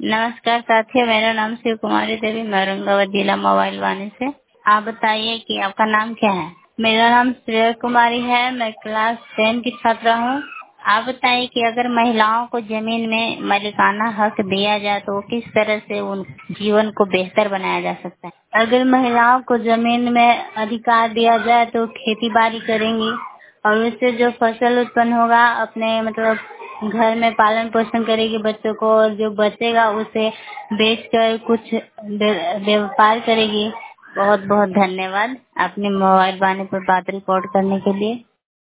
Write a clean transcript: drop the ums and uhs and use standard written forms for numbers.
नमस्कार साथियों, मेरा नाम शिव कुमारी देवी, मैं औरंगाबाद जिला मोबाइल वाणी से। आप बताइए कि आपका नाम क्या है? मेरा नाम श्रेया कुमारी है, मैं क्लास 10 की छात्रा हूँ। आप बताइए कि अगर महिलाओं को जमीन में मालिकाना हक दिया जाए तो किस तरह से उन जीवन को बेहतर बनाया जा सकता है? अगर महिलाओं को जमीन में अधिकार दिया जाए तो खेती बाड़ी करेंगी और उससे जो फसल उत्पन्न होगा अपने मतलब घर में पालन पोषण करेगी बच्चों को, और जो बचेगा उसे बेचकर कुछ व्यापार करेगी। बहुत बहुत धन्यवाद अपने मोबाइल वाणी पर बात रिकॉर्ड करने के लिए।